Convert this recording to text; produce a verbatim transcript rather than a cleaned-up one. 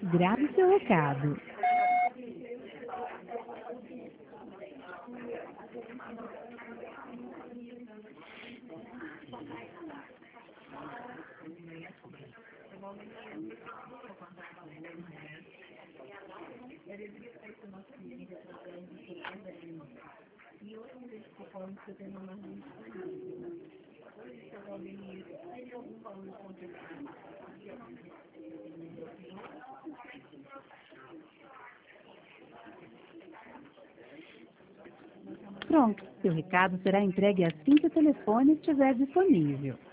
Grave seu recado. Pronto, seu recado será entregue assim que o telefone estiver disponível.